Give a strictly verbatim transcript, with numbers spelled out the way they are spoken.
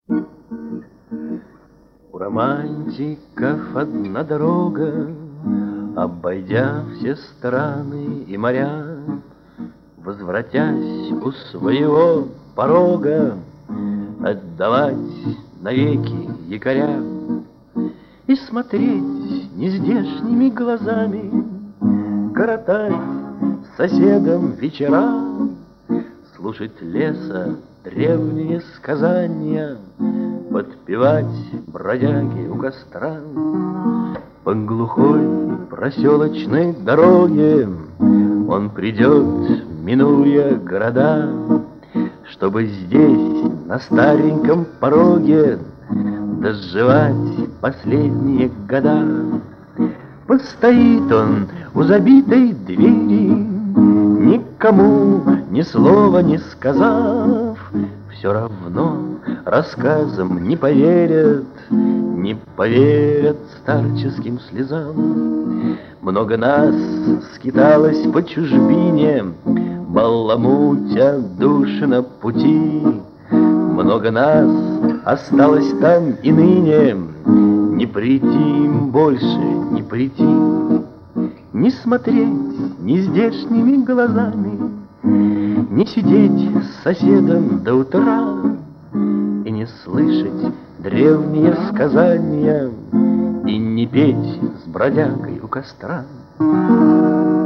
У романтиков одна дорога, обойдя все страны и моря, возвратясь у своего порога, отдавать навеки якоря и смотреть нездешними глазами, коротать с соседом вечера, слушать леса древние сказания, подпевать бродяги у костра. По глухой проселочной дороге он придет, минуя города, чтобы здесь, на стареньком пороге, доживать последние года. Постоит он у забитой двери, никому ни слова не сказав, все равно рассказам не поверят, не поверят старческим слезам. Много нас скиталось по чужбине, баламутя души на пути. Много нас осталось там и ныне, не прийти им больше, не прийти. Не смотреть нездешними глазами, не сидеть с соседом до утра и не слышать древние сказания, и не петь с бродягой у костра.